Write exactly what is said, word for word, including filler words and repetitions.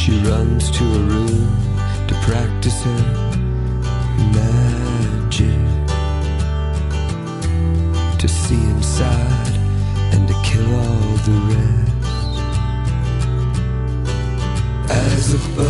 She runs to a room to practice her magic, to see inside and to kill all the rest. As a bird